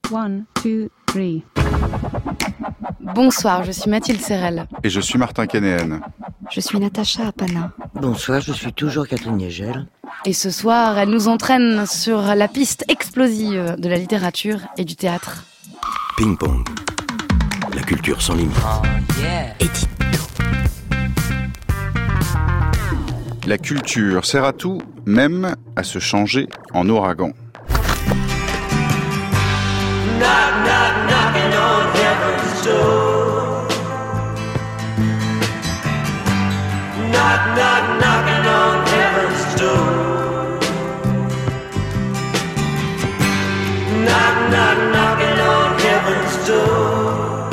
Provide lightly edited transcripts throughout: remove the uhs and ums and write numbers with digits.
1, 2, 3. Bonsoir, je suis Mathilde Serrel. Et je suis Martin Kénéen. Je suis Natacha Apana. Bonsoir, je suis toujours Catherine Niegel. Et ce soir, elle nous entraîne sur la piste explosive de la littérature et du théâtre. Ping-pong. La culture sans limite. Édito. La culture sert à tout, même à se changer en ouragan. Knock, knock, knocking on heaven's door. Knock, knock, knocking on heaven's door. Knock, knock, knocking on heaven's door.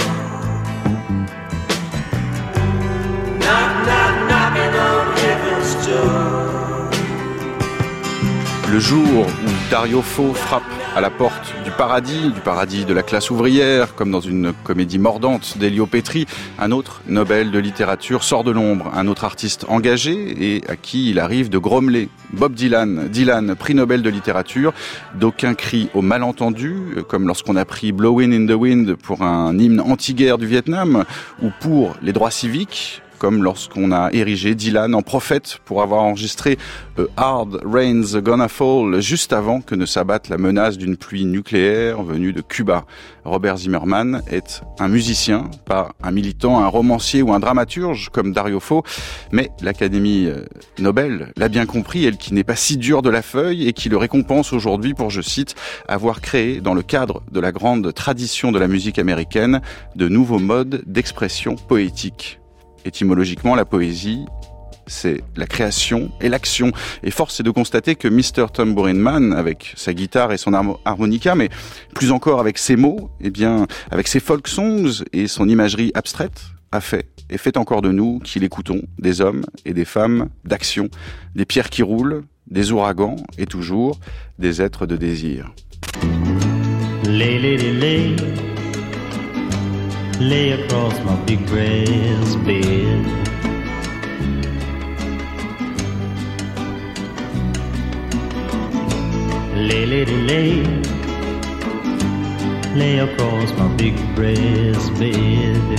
Knock, knock, knocking on heaven's door. Le jour où Dario Fo frappe à la porte du paradis de la classe ouvrière, comme dans une comédie mordante d'Elio Petri, un autre Nobel de littérature sort de l'ombre, un autre artiste engagé et à qui il arrive de grommeler. Bob Dylan, prix Nobel de littérature, d'aucuns crient au malentendu, comme lorsqu'on a pris Blowin' in the Wind pour un hymne anti-guerre du Vietnam, ou pour les droits civiques, comme lorsqu'on a érigé Dylan en prophète pour avoir enregistré Hard Rain's Gonna Fall juste avant que ne s'abatte la menace d'une pluie nucléaire venue de Cuba. Robert Zimmerman est un musicien, pas un militant, un romancier ou un dramaturge comme Dario Fo, mais l'Académie Nobel l'a bien compris, elle qui n'est pas si dure de la feuille et qui le récompense aujourd'hui pour, je cite, avoir créé, dans le cadre de la grande tradition de la musique américaine, de nouveaux modes d'expression poétique. Étymologiquement, la poésie, c'est la création et l'action. Et force est de constater que Mr. Tambourine Man, avec sa guitare et son harmonica, mais plus encore avec ses mots, eh bien, avec ses folk songs et son imagerie abstraite, a fait et fait encore de nous, qui l'écoutons, des hommes et des femmes d'action, des pierres qui roulent, des ouragans et toujours des êtres de désir. Lay, lady, lay. Lay across my big brass bed. Lay, lady, lay. Lay across my big brass bed.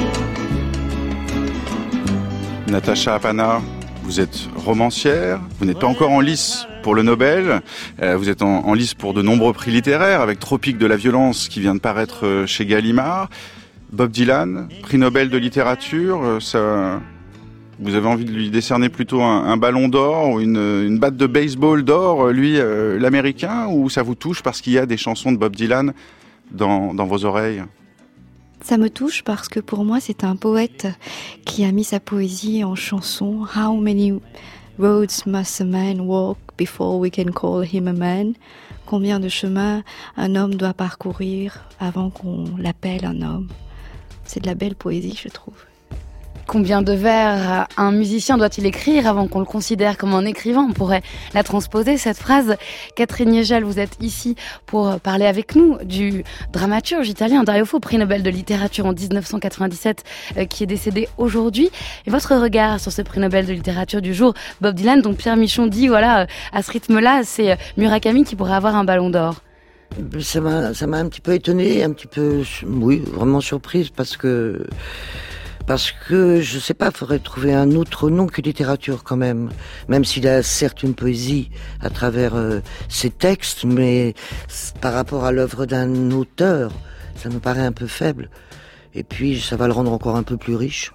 Natacha Apana, vous êtes romancière, vous n'êtes pas encore en lice pour le Nobel, vous êtes en lice pour de nombreux prix littéraires, avec Tropique de la violence qui vient de paraître chez Gallimard. Bob Dylan, prix Nobel de littérature, ça, vous avez envie de lui décerner plutôt un ballon d'or ou une batte de baseball d'or, lui, l'américain, ou ça vous touche parce qu'il y a des chansons de Bob Dylan dans vos oreilles ? Ça me touche parce que pour moi, c'est un poète qui a mis sa poésie en chanson. How many roads must a man walk before we can call him a man? Combien de chemins un homme doit parcourir avant qu'on l'appelle un homme? C'est de la belle poésie, je trouve. Combien de vers un musicien doit-il écrire avant qu'on le considère comme un écrivain ? On pourrait la transposer, cette phrase. Catherine Niegel, vous êtes ici pour parler avec nous du dramaturge italien Dario Fo, prix Nobel de littérature en 1997, qui est décédé aujourd'hui. Et votre regard sur ce prix Nobel de littérature du jour, Bob Dylan, dont Pierre Michon dit, voilà, à ce rythme-là, c'est Murakami qui pourrait avoir un ballon d'or. Ça m'a un petit peu étonnée, un petit peu, oui, vraiment surprise, parce que je sais pas, faudrait trouver un autre nom que littérature quand même. Même s'il a certes une poésie à travers ses textes, mais par rapport à l'œuvre d'un auteur, ça me paraît un peu faible. Et puis, ça va le rendre encore un peu plus riche.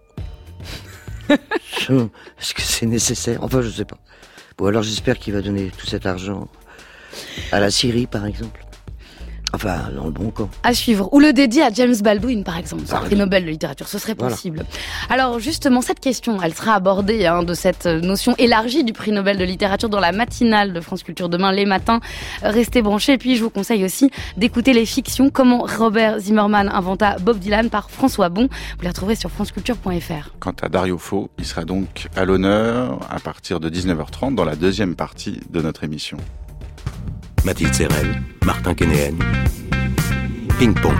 Est-ce que c'est nécessaire? Enfin, je sais pas. Bon, alors j'espère qu'il va donner tout cet argent à la Syrie, par exemple. Enfin, dans le bon camp. À suivre. Ou le dédier à James Baldwin, par exemple. Un prix Nobel de littérature, ce serait possible. Voilà. Alors, justement, cette question, elle sera abordée de cette notion élargie du prix Nobel de littérature dans la matinale de France Culture demain, les matins. Restez branchés. Et puis, je vous conseille aussi d'écouter les fictions Comment Robert Zimmerman inventa Bob Dylan par François Bon. Vous les retrouverez sur franceculture.fr. Quant à Dario Fo, il sera donc à l'honneur à partir de 19h30 dans la deuxième partie de notre émission. Mathilde Serrel, Martin Kénéen, Ping-pong.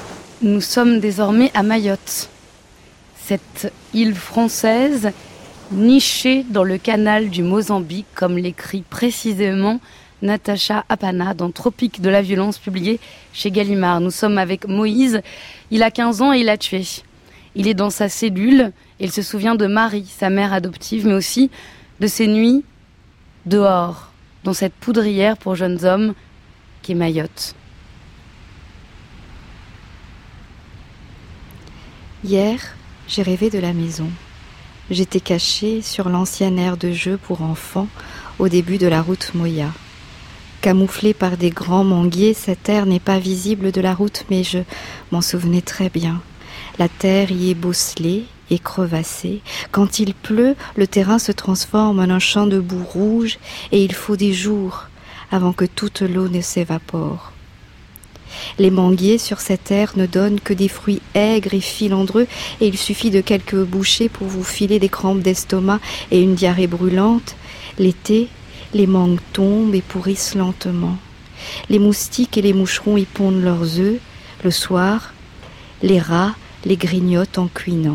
Nous sommes désormais à Mayotte, cette île française niché dans le canal du Mozambique, comme l'écrit précisément Natacha Apana dans Tropique de la violence, publié chez Gallimard. Nous sommes avec Moïse, il a 15 ans et il a tué. Il est dans sa cellule et il se souvient de Marie, sa mère adoptive, mais aussi de ses nuits dehors, dans cette poudrière pour jeunes hommes qui est Mayotte. Hier, j'ai rêvé de la maison. J'étais cachée sur l'ancienne aire de jeu pour enfants au début de la route Moya. Camouflée par des grands manguiers, cette aire n'est pas visible de la route, mais je m'en souvenais très bien. La terre y est bosselée et crevassée. Quand il pleut, le terrain se transforme en un champ de boue rouge et il faut des jours avant que toute l'eau ne s'évapore. Les manguiers sur cette terre ne donnent que des fruits aigres et filandreux et il suffit de quelques bouchées pour vous filer des crampes d'estomac et une diarrhée brûlante. L'été, les mangues tombent et pourrissent lentement. Les moustiques et les moucherons y pondent leurs œufs. Le soir, les rats les grignotent en cuinant.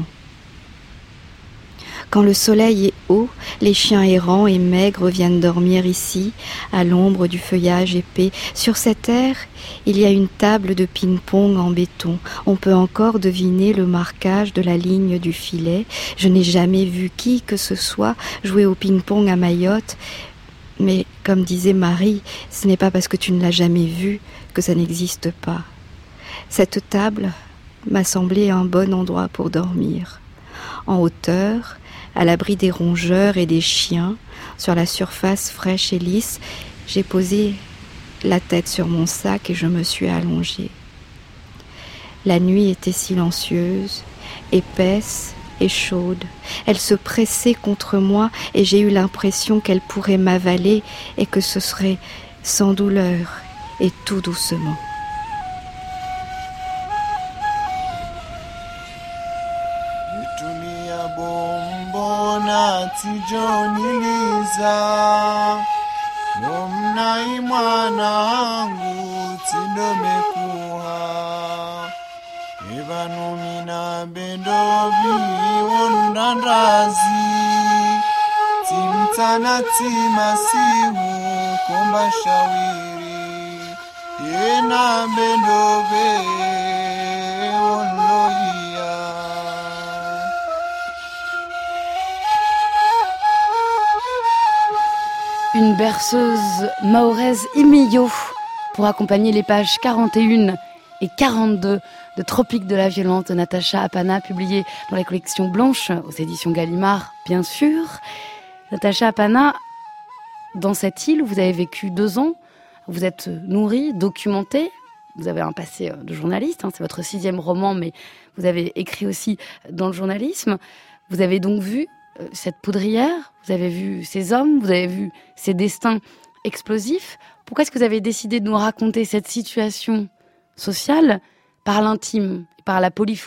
Quand le soleil est haut, les chiens errants et maigres viennent dormir ici, à l'ombre du feuillage épais. Sur cette terre, il y a une table de ping-pong en béton. On peut encore deviner le marquage de la ligne du filet. Je n'ai jamais vu qui que ce soit jouer au ping-pong à Mayotte. Mais comme disait Marie, ce n'est pas parce que tu ne l'as jamais vu que ça n'existe pas. Cette table m'a semblé un bon endroit pour dormir. En hauteur, à l'abri des rongeurs et des chiens, sur la surface fraîche et lisse, j'ai posé la tête sur mon sac et je me suis allongée. La nuit était silencieuse, épaisse et chaude. Elle se pressait contre moi et j'ai eu l'impression qu'elle pourrait m'avaler et que ce serait sans douleur et tout doucement. Tijoniliza nomnai mwana wangu tindomekuha ivanumina bendovi wondandazi timtana timasihu komba shawiri yena bendove wonloia. Une berceuse mahoraise Imio pour accompagner les pages 41 et 42 de Tropique de la violence de Natacha Apana, publiée dans la collection Blanche aux éditions Gallimard, bien sûr. Natacha Apana, dans cette île où vous avez vécu 2 ans, vous êtes nourrie, documentée, vous avez un passé de journaliste, c'est votre 6e roman, mais vous avez écrit aussi dans le journalisme. Vous avez donc vu cette poudrière, vous avez vu ces hommes, vous avez vu ces destins explosifs. Pourquoi est-ce que vous avez décidé de nous raconter cette situation sociale par l'intime, par la polyphonie ?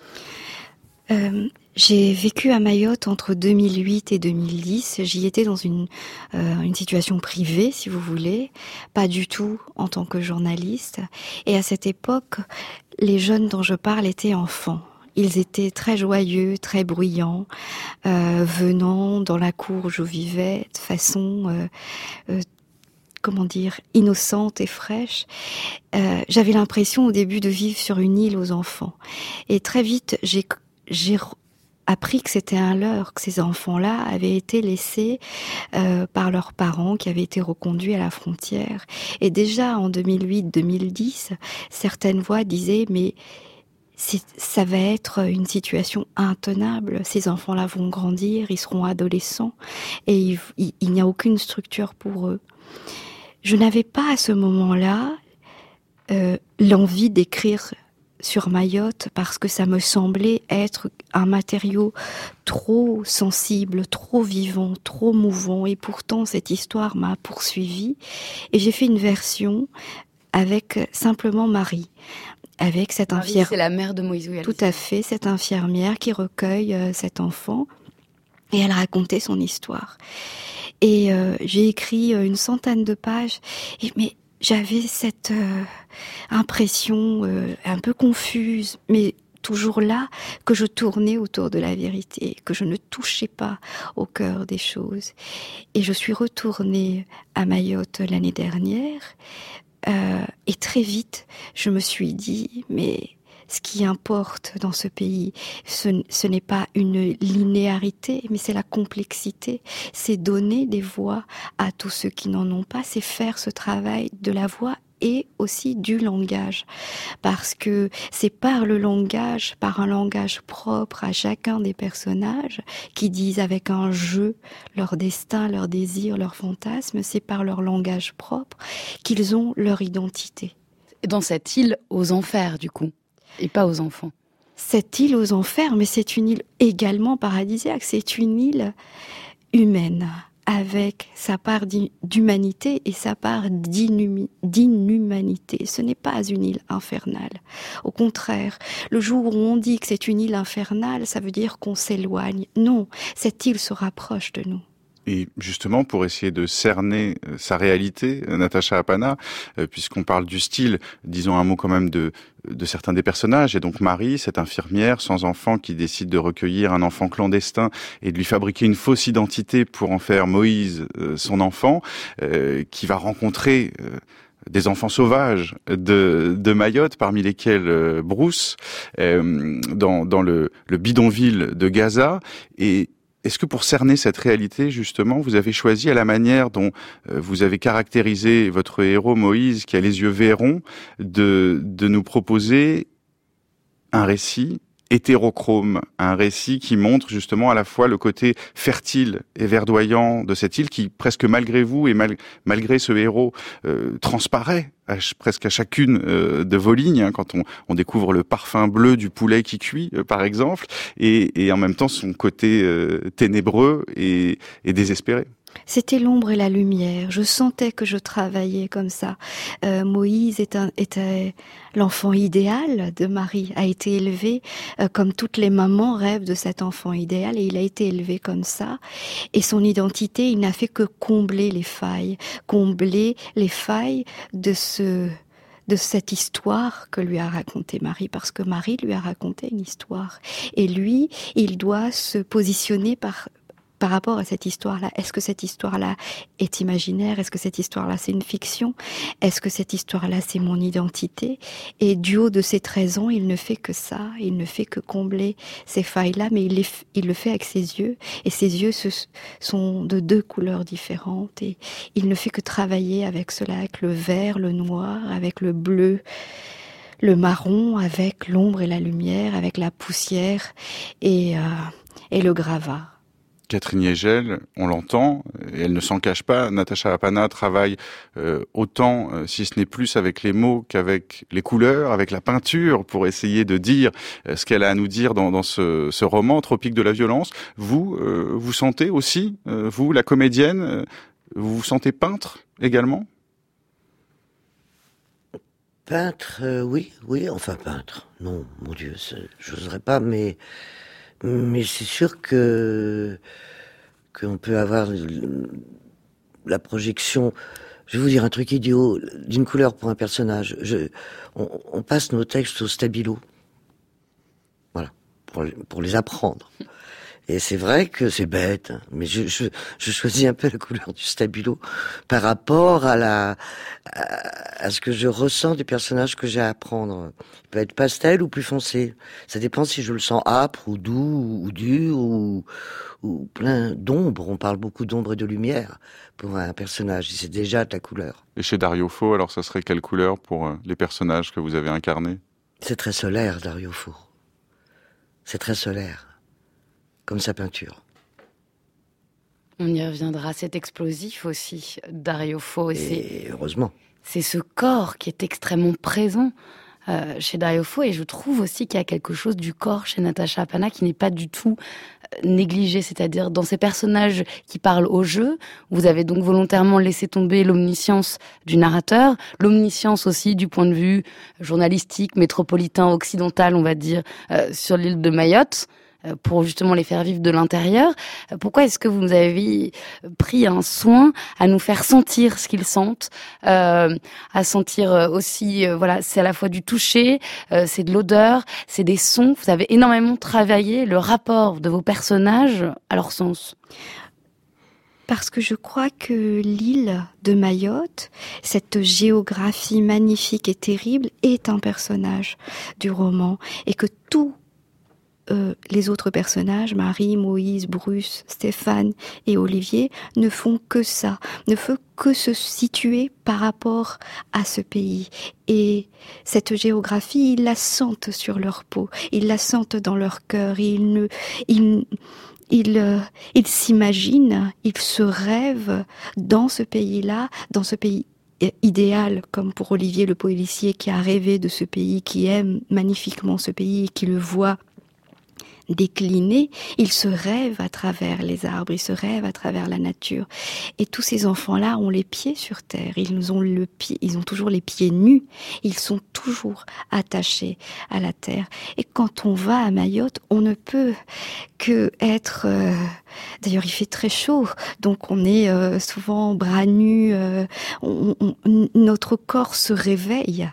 J'ai vécu à Mayotte entre 2008 et 2010. J'y étais dans une situation privée, si vous voulez, pas du tout en tant que journaliste. Et à cette époque, les jeunes dont je parle étaient enfants. Ils étaient très joyeux, très bruyants, venant dans la cour où je vivais de façon, innocente et fraîche. J'avais l'impression au début de vivre sur une île aux enfants. Et très vite, j'ai appris que c'était un leurre, que ces enfants-là avaient été laissés par leurs parents qui avaient été reconduits à la frontière. Et déjà en 2008-2010, certaines voix disaient « mais ça va être une situation intenable. Ces enfants-là vont grandir, ils seront adolescents et il n'y a aucune structure pour eux. » Je n'avais pas à ce moment-là l'envie d'écrire sur Mayotte parce que ça me semblait être un matériau trop sensible, trop vivant, trop mouvant. Et pourtant, cette histoire m'a poursuivie et j'ai fait une version avec simplement Marie. Avec cette infirmière, c'est la mère de Moïse. Tout à fait, cette infirmière qui recueille cet enfant et elle racontait son histoire. Et j'ai écrit une centaine de pages, mais j'avais cette impression un peu confuse, mais toujours là que je tournais autour de la vérité, que je ne touchais pas au cœur des choses. Et je suis retournée à Mayotte l'année dernière, et très vite, je me suis dit, mais ce qui importe dans ce pays, ce n'est pas une linéarité, mais c'est la complexité. C'est donner des voix à tous ceux qui n'en ont pas, c'est faire ce travail de la voix et aussi du langage. Parce que c'est par le langage, par un langage propre à chacun des personnages, qui disent avec un jeu leur destin, leur désir, leur fantasme, c'est par leur langage propre qu'ils ont leur identité. Dans cette île aux enfers, du coup, et pas aux enfants. Cette île aux enfers, mais c'est une île également paradisiaque, c'est une île humaine, avec sa part d'humanité et sa part d'inhumanité. Ce n'est pas une île infernale. Au contraire, le jour où on dit que c'est une île infernale, ça veut dire qu'on s'éloigne. Non, cette île se rapproche de nous. Et justement, pour essayer de cerner sa réalité, Natacha Apana, puisqu'on parle du style, disons un mot quand même de certains des personnages. Et donc Marie, cette infirmière sans enfant qui décide de recueillir un enfant clandestin et de lui fabriquer une fausse identité pour en faire Moïse, son enfant, qui va rencontrer des enfants sauvages de Mayotte, parmi lesquels Bruce, dans le bidonville de Gaza. Et est-ce que pour cerner cette réalité, justement, vous avez choisi à la manière dont vous avez caractérisé votre héros Moïse, qui a les yeux verrons, de nous proposer un récit hétérochrome, un récit qui montre justement à la fois le côté fertile et verdoyant de cette île qui, presque malgré vous et malgré ce héros, transparaît presque à chacune de vos lignes, hein, quand on découvre le parfum bleu du poulet qui cuit, par exemple, et en même temps son côté ténébreux et désespéré. C'était l'ombre et la lumière. Je sentais que je travaillais comme ça. Moïse était l'enfant idéal de Marie, a été élevé comme toutes les mamans rêvent de cet enfant idéal, et il a été élevé comme ça. Et son identité, il n'a fait que combler les failles de cette histoire que lui a racontée Marie, parce que Marie lui a raconté une histoire. Et lui, il doit se positionner par rapport à cette histoire-là. Est-ce que cette histoire-là est imaginaire? Est-ce que cette histoire-là, c'est une fiction? Est-ce que cette histoire-là, c'est mon identité? Et du haut de ses 13 ans, il ne fait que ça. Il ne fait que combler ces failles-là, mais il le fait avec ses yeux. Et ses yeux sont de 2 couleurs différentes. Et il ne fait que travailler avec cela, avec le vert, le noir, avec le bleu, le marron, avec l'ombre et la lumière, avec la poussière et le gravat. Catherine Yegel, on l'entend, et elle ne s'en cache pas, Natacha Apana travaille autant, si ce n'est plus, avec les mots qu'avec les couleurs, avec la peinture, pour essayer de dire ce qu'elle a à nous dire dans ce roman, Tropique de la violence. Vous, vous sentez aussi, vous, la comédienne, vous vous sentez peintre également? Peintre, oui, enfin peintre. Non, mon Dieu, j'oserais pas, mais c'est sûr qu'on peut avoir la projection. Je vais vous dire un truc idiot, d'une couleur pour un personnage. On passe nos textes au stabilo. Voilà, pour les apprendre. Et c'est vrai que c'est bête, hein, mais je choisis un peu la couleur du stabilo par rapport à ce que je ressens des personnages que j'ai à apprendre. Il peut être pastel ou plus foncé. Ça dépend si je le sens âpre ou doux ou dur ou plein d'ombre. On parle beaucoup d'ombre et de lumière pour un personnage. C'est déjà de la couleur. Et chez Dario Fo, alors ça serait quelle couleur pour les personnages que vous avez incarnés? C'est très solaire, Dario Fo. C'est très solaire. Comme sa peinture. On y reviendra, c'est explosif aussi, Dario Fo. Et heureusement. C'est ce corps qui est extrêmement présent chez Dario Fo, et je trouve aussi qu'il y a quelque chose du corps chez Natacha Apana qui n'est pas du tout négligé, c'est-à-dire dans ces personnages qui parlent au jeu, vous avez donc volontairement laissé tomber l'omniscience du narrateur, l'omniscience aussi du point de vue journalistique, métropolitain, occidental, on va dire, sur l'île de Mayotte. pour justement les faire vivre de l'intérieur. Pourquoi est-ce que vous avez pris un soin à nous faire sentir ce qu'ils sentent, à sentir aussi, voilà, c'est à la fois du toucher, c'est de l'odeur, c'est des sons. Vous avez énormément travaillé le rapport de vos personnages à leur sens. Parce que je crois que l'île de Mayotte, cette géographie magnifique et terrible, est un personnage du roman. Et que tous les autres personnages, Marie, Moïse, Bruce, Stéphane et Olivier, ne font que ça, ne font que se situer par rapport à ce pays. Et cette géographie, ils la sentent sur leur peau, ils la sentent dans leur cœur, ils s'imaginent, ils se rêvent dans ce pays-là, dans ce pays idéal, comme pour Olivier le policier qui a rêvé de ce pays, qui aime magnifiquement ce pays et qui le voit décliner. Il se rêve à travers les arbres, il se rêve à travers la nature. Et tous ces enfants-là ont les pieds sur terre, ils ont toujours les pieds nus, ils sont toujours attachés à la terre. Et quand on va à Mayotte, on ne peut que être... D'ailleurs, il fait très chaud, donc on est souvent bras nus, notre corps se réveille.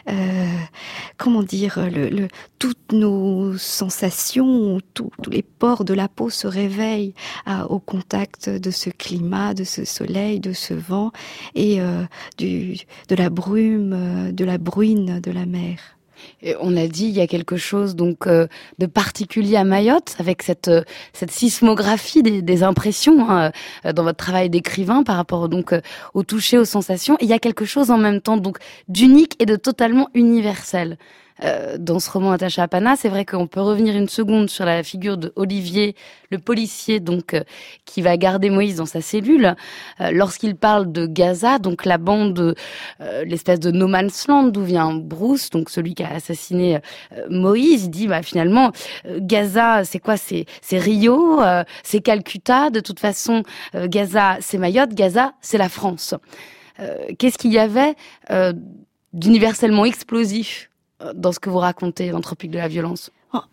Comment dire, toutes nos sensations, tous les pores de la peau se réveillent au contact de ce climat, de ce soleil, de ce vent et de la brume, de la bruine de la mer. Et on a dit, il y a quelque chose donc de particulier à Mayotte, avec cette sismographie des impressions dans votre travail d'écrivain par rapport donc au toucher, aux sensations. Et il y a quelque chose en même temps donc d'unique et de totalement universel. Dans ce roman Natacha Apana, c'est vrai qu'on peut revenir une seconde sur la figure de Olivier, le policier donc qui va garder Moïse dans sa cellule. Lorsqu'il parle de Gaza, donc la bande, l'espèce de no man's land d'où vient Bruce, donc celui qui a assassiné Moïse, il dit finalement Gaza, c'est quoi ? C'est Rio, c'est Calcutta. De toute façon, Gaza, c'est Mayotte. Gaza, c'est la France. Qu'est-ce qu'il y avait d'universellement explosif dans ce que vous racontez, l'Anthropique de la violence?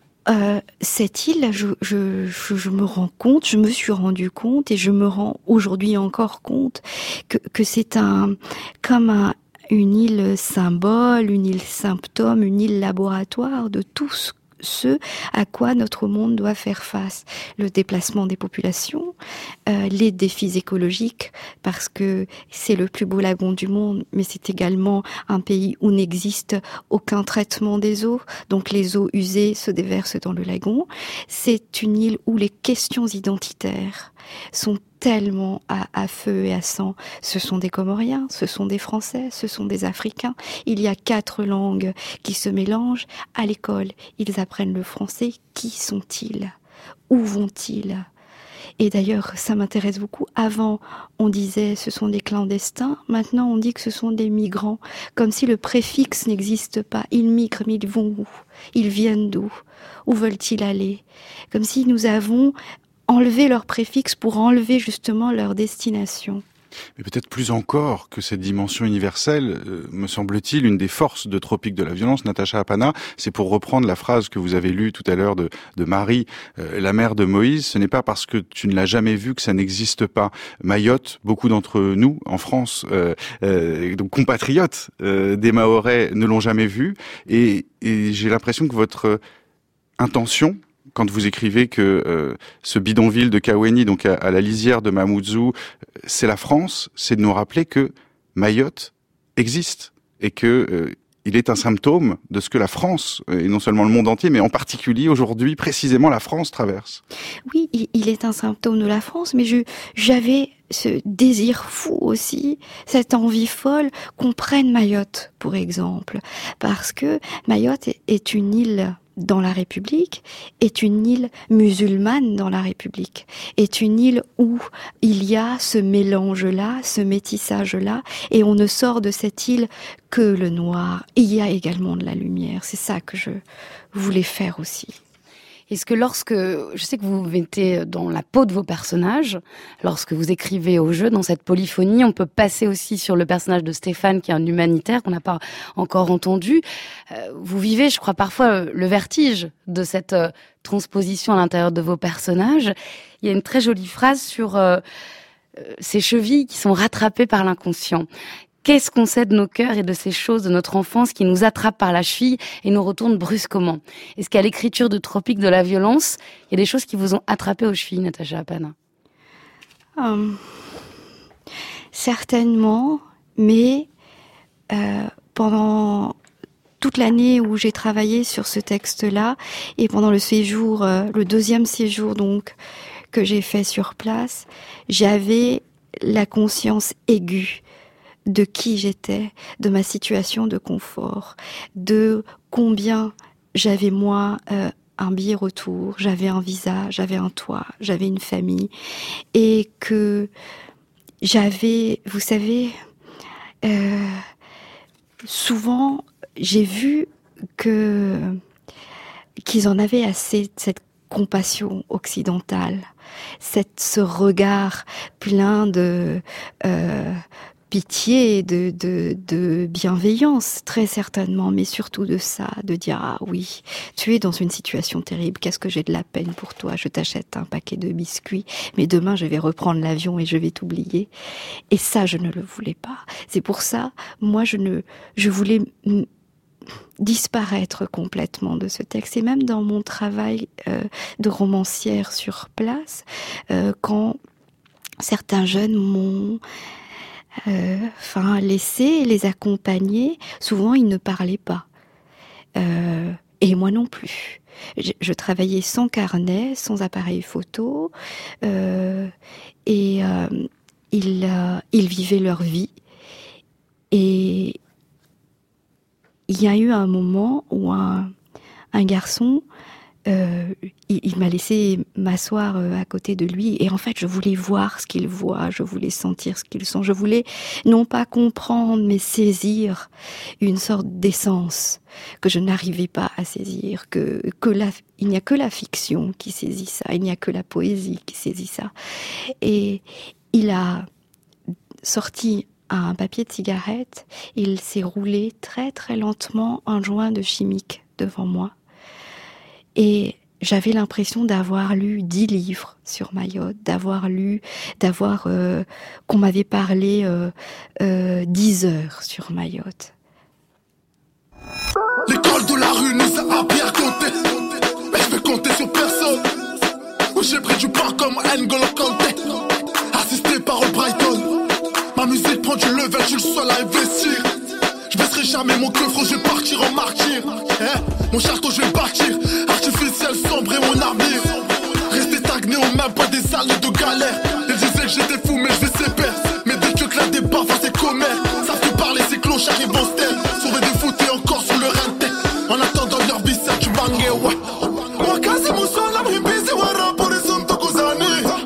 Cette île, je me rends compte, je me suis rendu compte et je me rends aujourd'hui encore compte que c'est une île symbole, une île symptôme, une île laboratoire de tout ce à quoi notre monde doit faire face. Le déplacement des populations, les défis écologiques, parce que c'est le plus beau lagon du monde, mais c'est également un pays où n'existe aucun traitement des eaux, donc les eaux usées se déversent dans le lagon. C'est une île où les questions identitaires sont tellement à feu et à sang. Ce sont des Comoriens, ce sont des Français, ce sont des Africains. Il y a 4 langues qui se mélangent. À l'école, ils apprennent le français. Qui sont-ils ? Où vont-ils ? Et d'ailleurs, ça m'intéresse beaucoup. Avant, on disait ce sont des clandestins. Maintenant, on dit que ce sont des migrants. Comme si le préfixe n'existe pas. Ils migrent, mais ils vont où ? Ils viennent d'où ? Où veulent-ils aller ? Comme si nous avons enlevé leur préfixe pour enlever justement leur destination. Mais peut-être plus encore que cette dimension universelle, me semble-t-il, une des forces de Tropique de la violence, Natacha Apana, c'est pour reprendre la phrase que vous avez lue tout à l'heure de Marie, la mère de Moïse, ce n'est pas parce que tu ne l'as jamais vu que ça n'existe pas. Mayotte, beaucoup d'entre nous, en France, donc compatriotes des Mahorais, ne l'ont jamais vu, et j'ai l'impression que votre intention, quand vous écrivez que ce bidonville de Kaweni, donc à la lisière de Mamoudzou, c'est la France, c'est de nous rappeler que Mayotte existe et que il est un symptôme de ce que la France, et non seulement le monde entier, mais en particulier aujourd'hui, précisément la France traverse. Oui, il est un symptôme de la France, mais j'avais ce désir fou aussi, cette envie folle qu'on prenne Mayotte, pour exemple, parce que Mayotte est une île dans la République, est une île musulmane dans la République, est une île où il y a ce mélange-là, ce métissage-là, et on ne sort de cette île que le noir. Il y a également de la lumière, c'est ça que je voulais faire aussi. Est-ce que je sais que vous mettez dans la peau de vos personnages, lorsque vous écrivez au jeu, dans cette polyphonie, on peut passer aussi sur le personnage de Stéphane, qui est un humanitaire qu'on n'a pas encore entendu. Vous vivez, je crois, parfois le vertige de cette transposition à l'intérieur de vos personnages. Il y a une très jolie phrase sur ces chevilles qui sont rattrapées par l'inconscient. Qu'est-ce qu'on sait de nos cœurs et de ces choses de notre enfance qui nous attrapent par la cheville et nous retournent brusquement? Est-ce qu'à l'écriture de Tropique de la violence, il y a des choses qui vous ont attrapé aux chevilles, Natacha Apana? Certainement, mais pendant toute l'année où j'ai travaillé sur ce texte-là et pendant le séjour, le deuxième séjour donc que j'ai fait sur place, j'avais la conscience aiguë de qui j'étais, de ma situation de confort, de combien j'avais moi un billet retour, j'avais un visa, j'avais un toit, j'avais une famille, et que j'avais, vous savez, souvent j'ai vu qu'ils en avaient assez de cette compassion occidentale, ce regard plein de pitié, de bienveillance, très certainement, mais surtout de ça, de dire « Ah oui, tu es dans une situation terrible, qu'est-ce que j'ai de la peine pour toi, je t'achète un paquet de biscuits, mais demain je vais reprendre l'avion et je vais t'oublier. » Et ça, je ne le voulais pas. C'est pour ça, moi, je voulais disparaître complètement de ce texte. Et même dans mon travail de romancière sur place, quand certains jeunes m'ont laissé les accompagner, souvent ils ne parlaient pas. Et moi non plus. Je travaillais sans carnet, sans appareil photo, et ils vivaient leur vie. Et il y a eu un moment où un garçon, il m'a laissé m'asseoir à côté de lui, et en fait je voulais voir ce qu'il voit, je voulais sentir ce qu'il sent, je voulais non pas comprendre mais saisir une sorte d'essence que je n'arrivais pas à saisir, il n'y a que la fiction qui saisit ça, il n'y a que la poésie qui saisit ça. Et il a sorti un papier de cigarette, il s'est roulé très très lentement un joint de chimique devant moi. Et j'avais l'impression d'avoir lu 10 livres sur Mayotte, qu'on m'avait parlé 10 heures sur Mayotte. L'école de la rue nous a appris à compter, mais je vais compter sur personne. Où j'ai pris du pain comme N'Golo Kanté, assisté par Brighton. Ma musique prend du level, je le sol à investir. Je baisserai jamais mon coffre, je vais partir en martyr. Mon château, je vais bâtir. Artificiel, sombre et mon avenir. Rester stagné au même point des années de galère. Ils disaient que j'étais fou, mais je vais ses pères. Mais dès que là des baffes, c'est commères. Savent que parler, c'est clochard, ils vont se taire. Sauver des foot et encore sur le renté. En attendant leur bis, ça tu bangues, ouais. Moi, quasi mon son, la brimbise, ouais, pour les sons, Tokozani.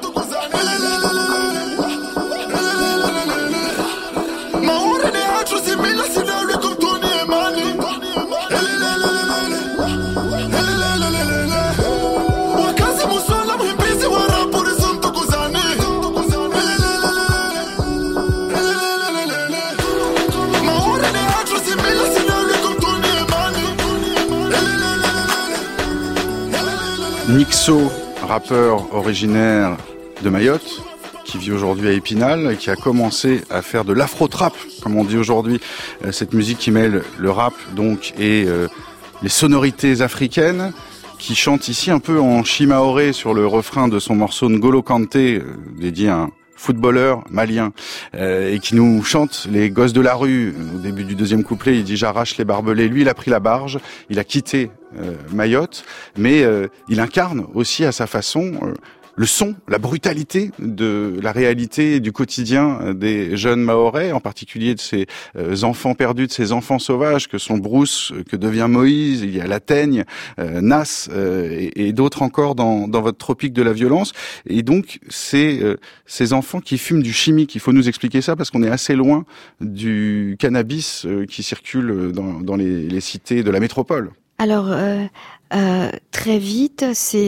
Nixo, rappeur originaire de Mayotte, qui vit aujourd'hui à Épinal, qui a commencé à faire de l'afro-trap, comme on dit aujourd'hui, cette musique qui mêle le rap donc et les sonorités africaines, qui chante ici un peu en chimaoré sur le refrain de son morceau N'Golo Kanté, dédié à un footballeur malien, et qui nous chante les gosses de la rue. Au début du deuxième couplet, il dit « J'arrache les barbelés ». Lui, il a pris la barge, il a quitté Mayotte, mais il incarne aussi à sa façon le son, la brutalité de la réalité du quotidien des jeunes Mahorais, en particulier de ces enfants perdus, de ces enfants sauvages que sont Bruce, que devient Moïse, il y a La Teigne, Nas et d'autres encore dans votre Tropique de la violence. Et donc, c'est ces enfants qui fument du chimique. Il faut nous expliquer ça parce qu'on est assez loin du cannabis qui circule dans les cités de la métropole. Alors, très vite,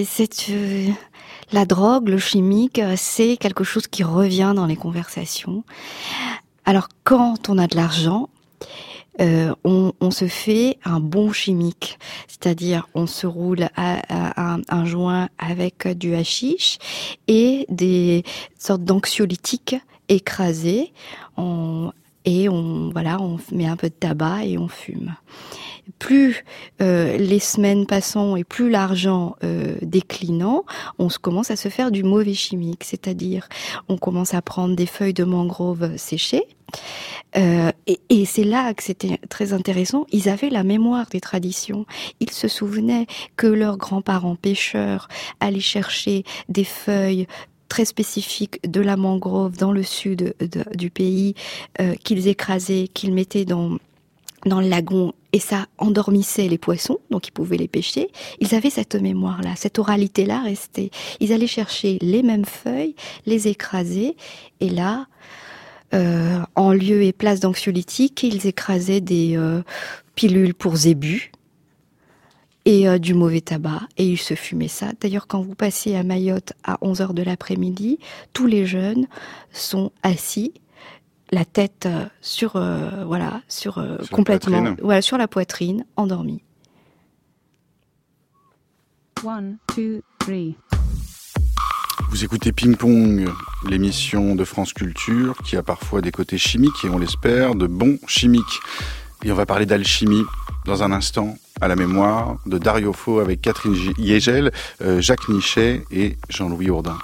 la drogue, le chimique, c'est quelque chose qui revient dans les conversations. Alors, quand on a de l'argent, on se fait un bon chimique, c'est-à-dire on se roule un joint avec du hashish et des sortes d'anxiolytiques écrasés, on met un peu de tabac et on fume. Plus les semaines passant et plus l'argent déclinant, on commence à se faire du mauvais chimique, c'est-à-dire on commence à prendre des feuilles de mangrove séchées. Et c'est là que c'était très intéressant. Ils avaient la mémoire des traditions. Ils se souvenaient que leurs grands-parents pêcheurs allaient chercher des feuilles très spécifiques de la mangrove dans le sud du pays, qu'ils écrasaient, qu'ils mettaient dans le lagon, et ça endormissait les poissons, donc ils pouvaient les pêcher. Ils avaient cette mémoire-là, cette oralité-là restée. Ils allaient chercher les mêmes feuilles, les écraser, et là, en lieu et place d'anxiolytiques, ils écrasaient des pilules pour zébus et du mauvais tabac, et ils se fumaient ça. D'ailleurs, quand vous passez à Mayotte à 11h de l'après-midi, tous les jeunes sont assis, la tête complètement, sur la poitrine, endormis. 1, 2, 3. Vous écoutez Ping Pong, l'émission de France Culture qui a parfois des côtés chimiques et on l'espère de bons chimiques. Et on va parler d'alchimie dans un instant à la mémoire de Dario Fo avec Catherine Yegel, Jacques Nichet et Jean-Louis Hourdin.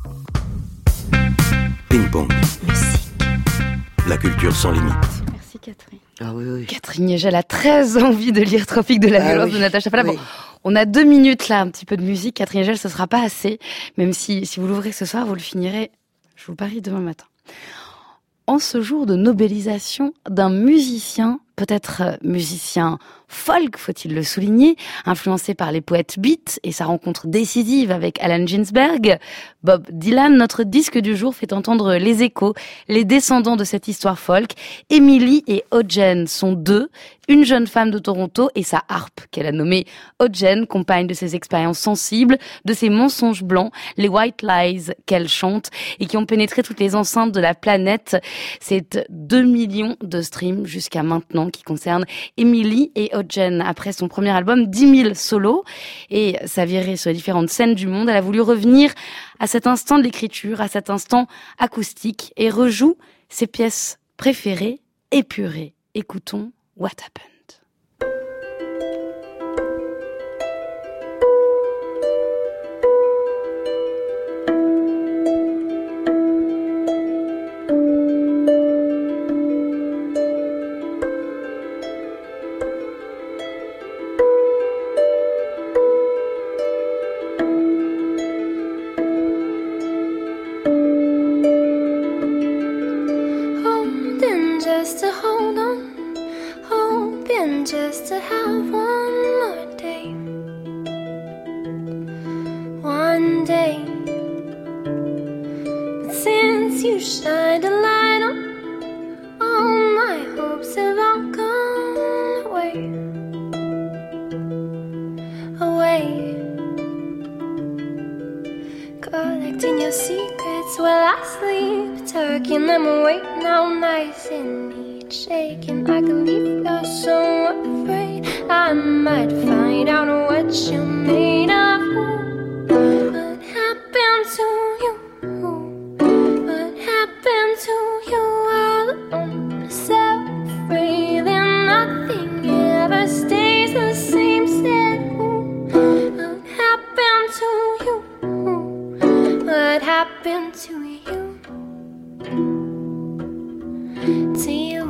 Ping Pong. La culture sans limite. Merci Catherine. Ah oui. Catherine Yegel a très envie de lire Tropique de la violence de Natacha Fallah. Oui. Bon, on a 2 minutes là, un petit peu de musique. Catherine Yegel, ce sera pas assez. Même si vous l'ouvrez ce soir, vous le finirez, je vous parie, demain matin. En ce jour de nobelisation d'un musicien, peut-être musicien folk, faut-il le souligner, influencé par les poètes beats et sa rencontre décisive avec Allen Ginsberg, Bob Dylan, notre disque du jour fait entendre les échos, les descendants de cette histoire folk. Emily et Ojen sont deux, une jeune femme de Toronto et sa harpe, qu'elle a nommée Ojen, compagne de ses expériences sensibles, de ses mensonges blancs, les white lies qu'elle chante et qui ont pénétré toutes les enceintes de la planète. C'est 2 millions de streams jusqu'à maintenant qui concernent Emily et Ojen. Après son premier album, 10 000 solos et sa virée sur les différentes scènes du monde, elle a voulu revenir à cet instant de l'écriture, à cet instant acoustique et rejoue ses pièces préférées, épurées. Écoutons What Happened. Just to have one more day, but since you shined a light on, all my hopes have all gone away. Collecting your secrets while I sleep, tucking them away now nice and neat, shaking. I can leave, you're so afraid I might find out what you're made of. What happened to you? What happened to you all alone? So afraid that nothing ever stays the same. Said who? What happened to you? What happened to you? To you.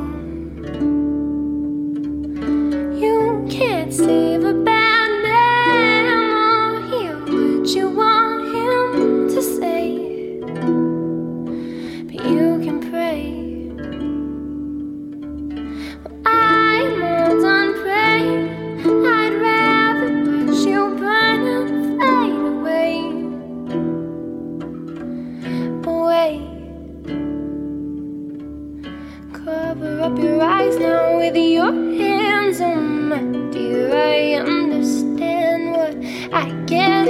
You can't save a bad man or hear what you want him to say, but you can pray. Well, I'm all done praying. I'd rather watch you burn and fade away. Cover up your eyes now with your hands on my dear. I am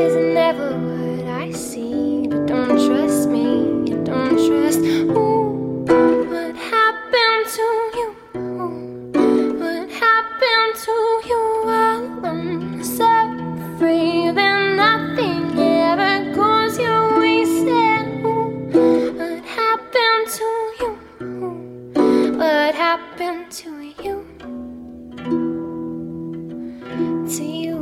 is never what I see. But don't trust me, you don't trust. Ooh, what happened to you? Ooh, what happened to you? I'm so free that nothing ever goes your way. Said, ooh, what happened to you? Ooh, what happened to you? To you.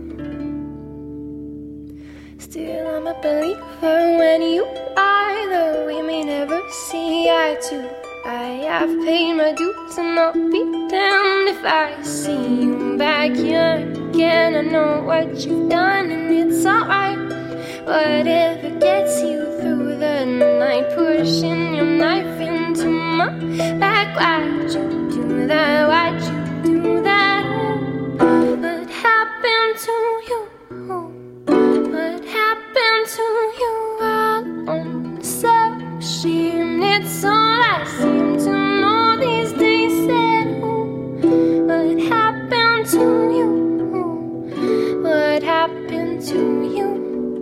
Still I'm a believer when you are, though we may never see eye to eye. I've paid my dues and I'll be damned if I see you back here again. I know what you've done and it's alright. Whatever gets you through the night, pushing your knife into my back. Why'd you do that? Why'd you do that? What happened to you? What happened to you? I'm so ashamed. It's all I seem to know these days. Said, what happened to you? What happened to you?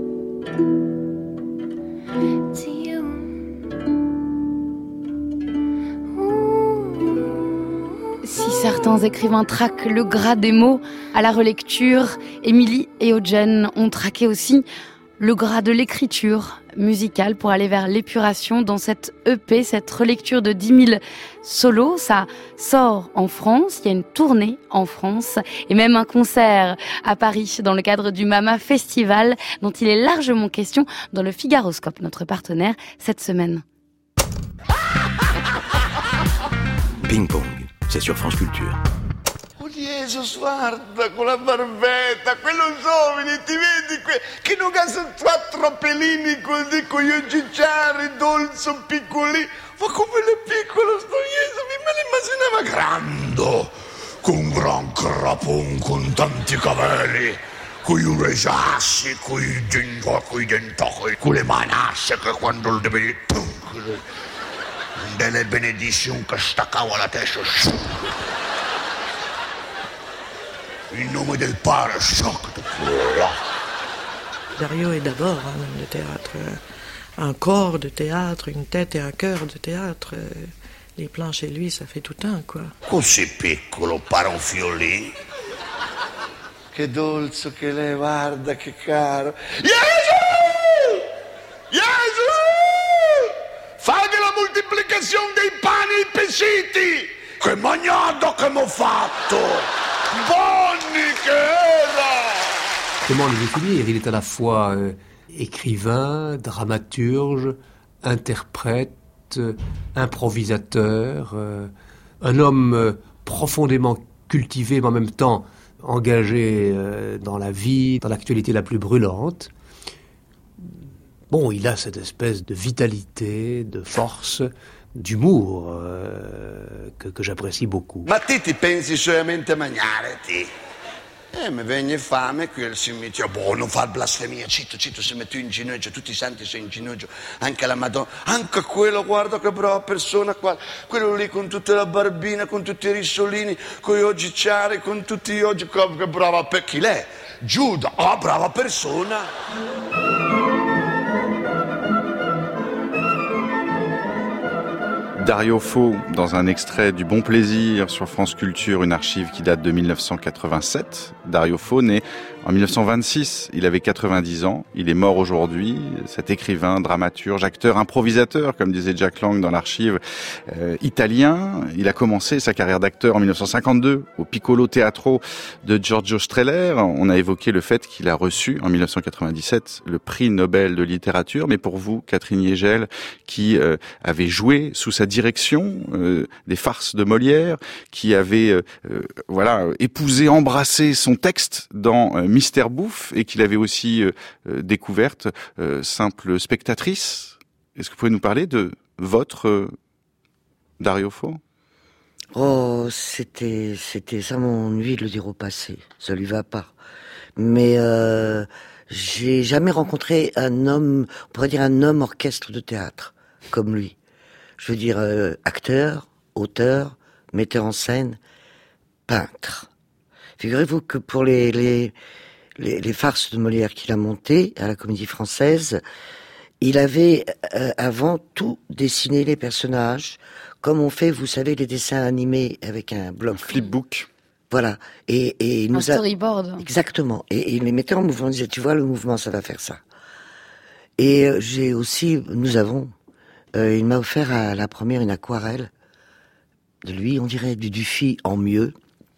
To you. Si certains écrivains traquent le gras des mots à la relecture, Émilie et Eugène ont traqué aussi le gras de l'écriture musicale pour aller vers l'épuration dans cette EP, cette relecture de 10 000 solos. Ça sort en France, il y a une tournée en France et même un concert à Paris dans le cadre du Mama Festival dont il est largement question dans le Figaroscope, notre partenaire cette semaine. Ping Pong, c'est sur France Culture. Oh Jesus, guarda con la barbetta, quello giovane, ti vedi che non sono quattro pelini così con gli cicciari, dolce, piccoli. Ma come è piccolo sto Gesù, me lo immaginava grande, con un gran crapon, con tanti capelli, con i resassi, con i dentacoli, con le manasce che quando lo devi delle benedizioni che staccava la testa. In nome del Padre, Dario est d'abord un homme de théâtre, un corps de théâtre, une tête et un cœur de théâtre. Les plans chez lui, ça fait tout un, quoi. Così piccolo, pare un fiolino. Che dolce che lei, guarda che caro. Gesù! Gesù! Fai la moltiplicazione dei pani e i pesiti! Che magnata che m'ho fatto! Bonnie che era! Comment le définir? Il est à la fois écrivain, dramaturge, interprète, improvisateur, un homme profondément cultivé, mais en même temps engagé dans la vie, dans l'actualité la plus brûlante. Bon, il a cette espèce de vitalité, de force, d'humour que j'apprécie beaucoup. Ma te ti pensi solamente a mangiare, te? Mi viene fame qui al cimitero. Boh, non far blasfemia, zitto, si mette in ginocchio, tutti i santi sono in ginocchio, anche la Madonna, anche quello, guarda che brava persona qua, quello lì con tutta la barbina, con tutti i rissolini, con gli oggi, con tutti gli oggi, che brava, per chi lei? Giuda, brava persona. Dario Fo, dans un extrait du Bon Plaisir sur France Culture, une archive qui date de 1987. Dario Fo, né en 1926, il avait 90 ans, il est mort aujourd'hui, cet écrivain, dramaturge, acteur, improvisateur, comme disait Jack Lang dans l'archive, italien. Il a commencé sa carrière d'acteur en 1952 au Piccolo Teatro de Giorgio Strehler. On a évoqué le fait qu'il a reçu en 1997 le prix Nobel de littérature, mais pour vous, Catherine Yegel, qui avait joué sous sa direction des farces de Molière, qui avait épousé, embrassé son texte dans Mystère Bouffe et qu'il avait aussi découverte simple spectatrice. Est-ce que vous pouvez nous parler de votre Dario Fo? Oh, c'était, ça m'ennuie de le dire au passé. Ça lui va pas. Mais j'ai jamais rencontré un homme, on pourrait dire un homme orchestre de théâtre comme lui. Je veux dire acteur, auteur, metteur en scène, peintre. Figurez-vous que pour les les farces de Molière qu'il a montées à la Comédie Française, il avait avant tout dessiné les personnages, comme on fait, vous savez, les dessins animés avec un bloc. Flipbook. Voilà. Et il nous storyboard. Exactement. Et il les mettait en mouvement. Il disait, tu vois, le mouvement, ça va faire ça. Et il m'a offert à la première une aquarelle de lui, on dirait du Dufy en mieux.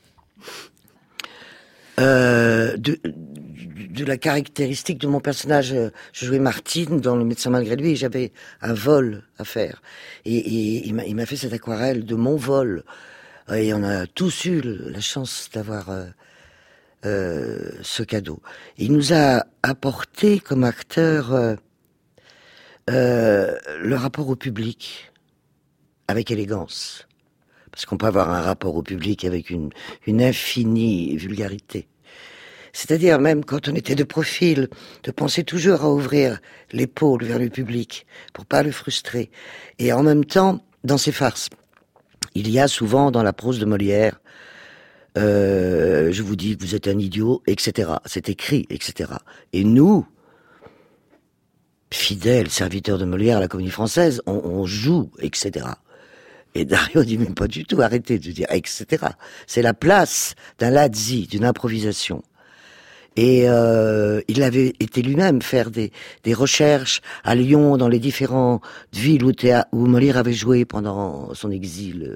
De la caractéristique de mon personnage, je jouais Martine dans Le médecin malgré lui, et j'avais un vol à faire. Et il m'a fait cette aquarelle de mon vol. Et on a tous eu la chance d'avoir ce cadeau. Il nous a apporté comme acteur le rapport au public avec élégance. Parce qu'on peut avoir un rapport au public avec une infinie vulgarité. C'est-à-dire, même quand on était de profil, de penser toujours à ouvrir l'épaule vers le public, pour pas le frustrer. Et en même temps, dans ces farces, il y a souvent dans la prose de Molière, je vous dis, vous êtes un idiot, etc. C'est écrit, etc. Et nous, fidèles serviteurs de Molière à la Comédie Française, on joue, etc. Et Dario dit, mais pas du tout, arrêtez de dire, etc. C'est la place d'un lazzi, d'une improvisation. Et il avait été lui-même faire des recherches à Lyon, dans les différentes villes où Molière avait joué pendant son exil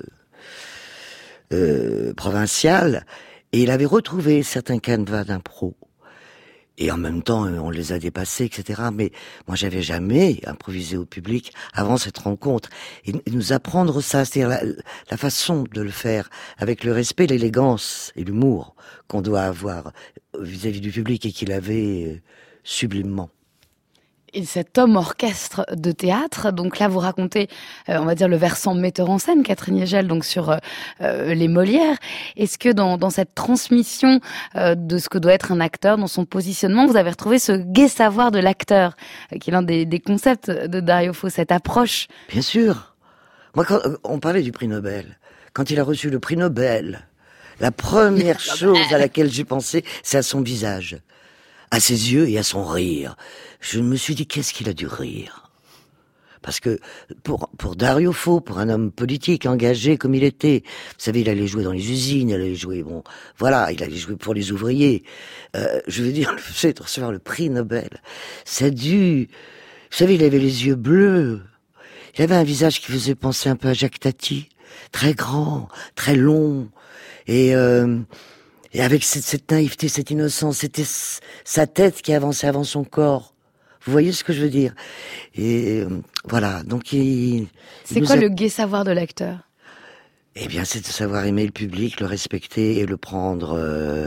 provincial, et il avait retrouvé certains canevas d'impro. Et en même temps, on les a dépassés, etc. Mais moi, j'avais jamais improvisé au public avant cette rencontre. Et nous apprendre ça, c'est-à-dire la façon de le faire, avec le respect, l'élégance et l'humour qu'on doit avoir vis-à-vis du public, et qu'il avait sublimement. Et cet homme orchestre de théâtre, donc là vous racontez, on va dire, le versant metteur en scène, Catherine Hegel, donc sur les Molières. Est-ce que dans cette transmission de ce que doit être un acteur, dans son positionnement, vous avez retrouvé ce gai savoir de l'acteur, qui est l'un des concepts de Dario Fo, cette approche? Bien sûr. Moi, quand on parlait du prix Nobel, quand il a reçu le prix Nobel, la première chose à laquelle j'ai pensé, c'est à son visage, à ses yeux et à son rire. Je me suis dit, qu'est-ce qu'il a dû rire? Parce que pour Dario Fo, pour un homme politique engagé comme il était, vous savez, il allait jouer dans les usines, il allait jouer, il allait jouer pour les ouvriers. Je veux dire, le fait de recevoir le prix Nobel, ça a dû... Vous savez, il avait les yeux bleus. Il avait un visage qui faisait penser un peu à Jacques Tati, très grand, très long, et avec cette naïveté, cette innocence, c'était sa tête qui avançait avant son corps. Vous voyez ce que je veux dire? Et voilà, donc c'est quoi le gai savoir de l'acteur? Eh bien, c'est de savoir aimer le public, le respecter et le prendre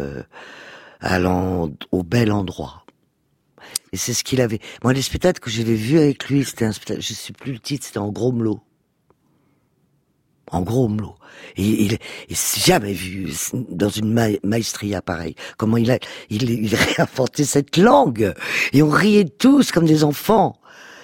au bel endroit. Et c'est ce qu'il avait. Moi, les spectacles que j'avais vus avec lui, c'était un spectacle, je sais plus le titre, c'était en gros melot. En gros melot. Et il s'est jamais vu dans une maestria pareille. Comment il réinventé cette langue. Et on riait tous comme des enfants.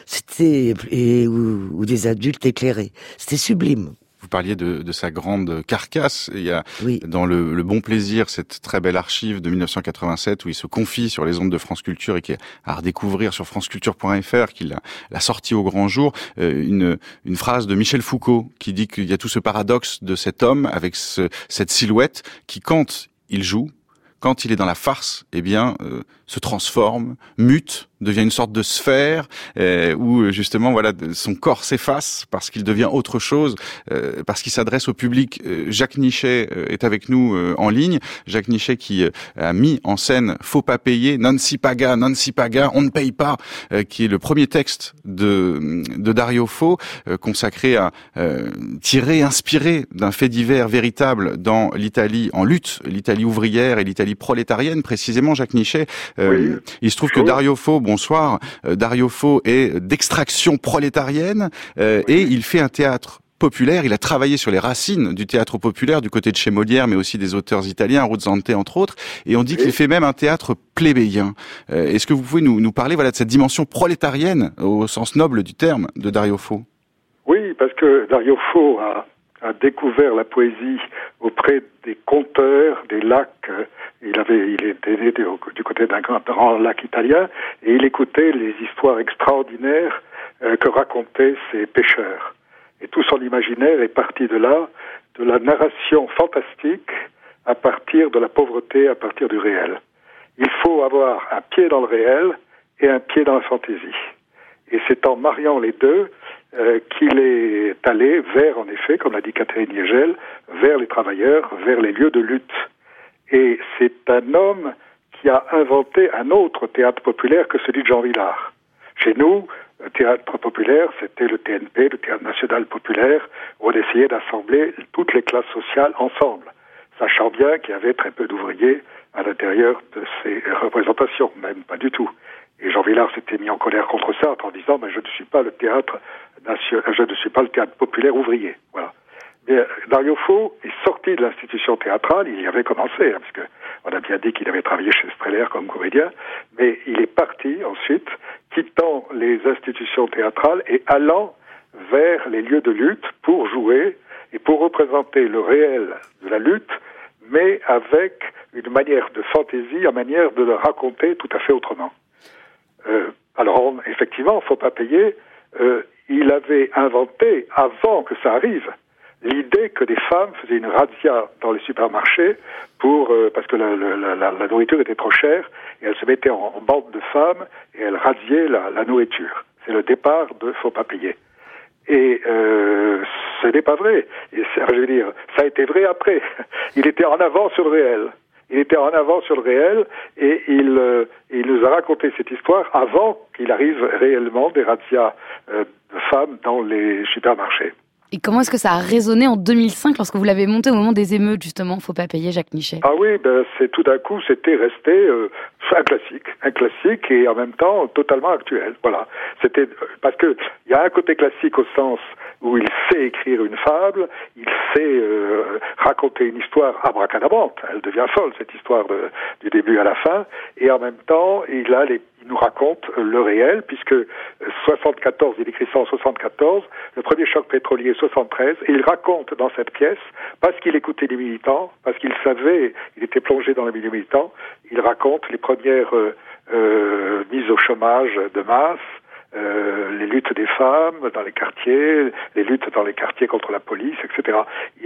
Ou des adultes éclairés. C'était sublime. Vous parliez de sa grande carcasse. Il y a dans le Bon Plaisir cette très belle archive de 1987 où il se confie sur les ondes de France Culture et qui est à redécouvrir sur franceculture.fr, qu'il l'a sorti au grand jour, une phrase de Michel Foucault qui dit qu'il y a tout ce paradoxe de cet homme avec cette silhouette qui, quand il joue, quand il est dans la farce, se transforme, mute, devient une sorte de sphère où justement son corps s'efface parce qu'il devient autre chose, parce qu'il s'adresse au public. Jacques Nichet est avec nous en ligne. Jacques Nichet qui a mis en scène Faut pas payer, non si paga, on ne paye pas, qui est le premier texte de Dario Fo, consacré à inspiré d'un fait divers véritable dans l'Italie en lutte, l'Italie ouvrière et l'Italie prolétarienne précisément. Jacques Nichet, il se trouve que Dario Fo, bonsoir, Dario Fo est d'extraction prolétarienne et il fait un théâtre populaire. Il a travaillé sur les racines du théâtre populaire du côté de chez Molière, mais aussi des auteurs italiens, Ruzzante entre autres. Et on dit qu'il fait même un théâtre plébéien. Est-ce que vous pouvez nous parler de cette dimension prolétarienne au sens noble du terme de Dario Fo? Oui, parce que Dario Fo a a découvert la poésie auprès des conteurs des lacs. Il était né du côté d'un grand lac italien et il écoutait les histoires extraordinaires que racontaient ces pêcheurs. Et tout son imaginaire est parti de là, de la narration fantastique à partir de la pauvreté, à partir du réel. Il faut avoir un pied dans le réel et un pied dans la fantaisie. Et c'est en mariant les deux qu'il est allé vers, en effet, comme l'a dit Catherine Niégel, vers les travailleurs, vers les lieux de lutte. Et c'est un homme qui a inventé un autre théâtre populaire que celui de Jean Vilar. Chez nous, le théâtre populaire, c'était le TNP, le Théâtre National Populaire, où on essayait d'assembler toutes les classes sociales ensemble, sachant bien qu'il y avait très peu d'ouvriers à l'intérieur de ces représentations, même pas du tout. Et Jean Vilar s'était mis en colère contre ça en disant mais je ne suis pas le théâtre populaire ouvrier. Voilà. Mais Dario Fo est sorti de l'institution théâtrale, il y avait commencé, parce que on a bien dit qu'il avait travaillé chez Strehler comme comédien, mais il est parti ensuite, quittant les institutions théâtrales et allant vers les lieux de lutte pour jouer et pour représenter le réel de la lutte, mais avec une manière de fantaisie, une manière de le raconter tout à fait autrement. Alors, effectivement, faut pas payer. Il avait inventé, avant que ça arrive, l'idée que des femmes faisaient une razzia dans les supermarchés parce que la nourriture était trop chère et elles se mettaient en bande de femmes et elles razziaient la nourriture. C'est le départ de Faut pas payer. Et ce n'est pas vrai. Et je veux dire, ça a été vrai après. Il était en avant sur le réel. Et il nous a raconté cette histoire avant qu'il arrive réellement des razzias de femmes dans les supermarchés. Et comment est-ce que ça a résonné en 2005 lorsque vous l'avez monté au moment des émeutes, justement, Faut pas payer, Jacques Nichet? Ah oui, c'est tout d'un coup, c'était resté un classique et en même temps totalement actuel. Voilà. C'était parce que il y a un côté classique au sens où il sait écrire une fable, il sait raconter une histoire abracadabrante. Elle devient folle, cette histoire du début à la fin. Et en même temps, il nous raconte le réel, puisque 74, il écrit ça en 74, le premier choc pétrolier 73, et il raconte dans cette pièce, parce qu'il écoutait les militants, parce qu'il savait, il était plongé dans le milieu militant, il raconte les premières mises au chômage de masse, les luttes des femmes dans les quartiers, les luttes dans les quartiers contre la police, etc.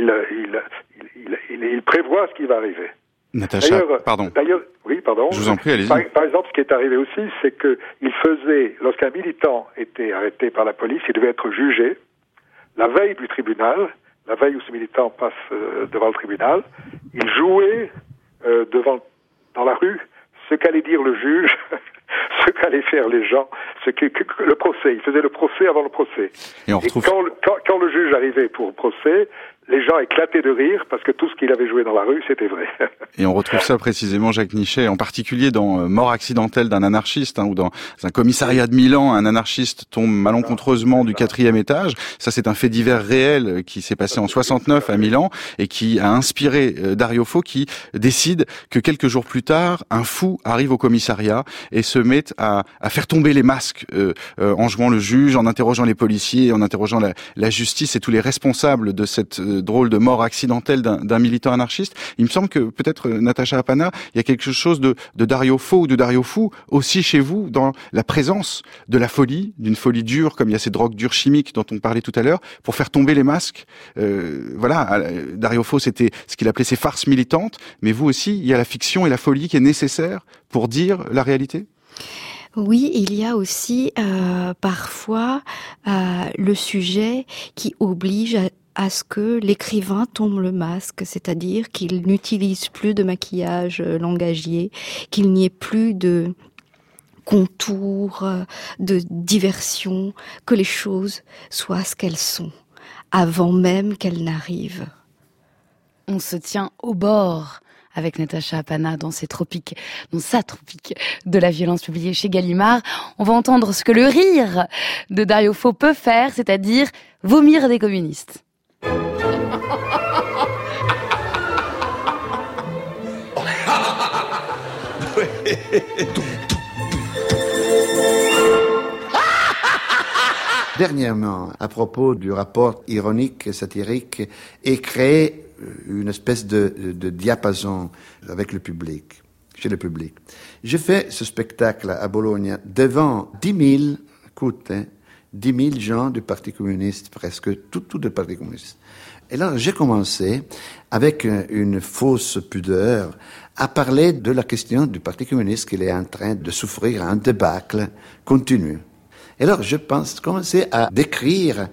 Il prévoit ce qui va arriver. Natacha, pardon. Oui, pardon. Je vous en prie, allez-y. Par exemple, ce qui est arrivé aussi, c'est que lorsqu'un militant était arrêté par la police, il devait être jugé la veille du tribunal, la veille où ce militant passe devant le tribunal, il jouait dans la rue ce qu'allait dire le juge, ce qu'allaient faire les gens, le procès. Il faisait le procès avant le procès. Et quand le juge arrivait pour le procès, les gens éclataient de rire parce que tout ce qu'il avait joué dans la rue, c'était vrai. Et on retrouve ça précisément, Jacques Nichet, en particulier dans Mort accidentelle d'un anarchiste, ou dans un commissariat de Milan, un anarchiste tombe malencontreusement du 4e étage. Ça, c'est un fait divers réel qui s'est passé en 69 à Milan et qui a inspiré Dario Fo, qui décide que quelques jours plus tard, un fou arrive au commissariat et se met à faire tomber les masques en jouant le juge, en interrogeant les policiers, en interrogeant la justice et tous les responsables de cette drôle de mort accidentelle d'un militant anarchiste. Il me semble que peut-être, Natacha Apana, il y a quelque chose de Dario Fo ou de Dario Fou aussi chez vous dans la présence de la folie, d'une folie dure, comme il y a ces drogues dures chimiques dont on parlait tout à l'heure, pour faire tomber les masques. Voilà, Dario Fo, c'était ce qu'il appelait ses farces militantes, mais vous aussi, il y a la fiction et la folie qui est nécessaire pour dire la réalité? Oui, il y a aussi parfois le sujet qui oblige à ce que l'écrivain tombe le masque, c'est-à-dire qu'il n'utilise plus de maquillage langagier, qu'il n'y ait plus de contours, de diversion, que les choses soient ce qu'elles sont, avant même qu'elles n'arrivent. On se tient au bord avec Natacha Apana dans sa tropique de la violence publiée chez Gallimard. On va entendre ce que le rire de Dario Fo peut faire, c'est-à-dire vomir des communistes. dernièrement, à propos du rapport ironique et satirique, et créé une espèce de diapason avec le public, chez le public. J'ai fait ce spectacle à Bologne devant 10 000, écoute, 10 000 gens du Parti communiste, presque tout du Parti communiste. Et là, j'ai commencé, avec une fausse pudeur, à parler de la question du Parti communiste qu'il est en train de souffrir un débâcle continu. Et alors, je pense commencer à décrire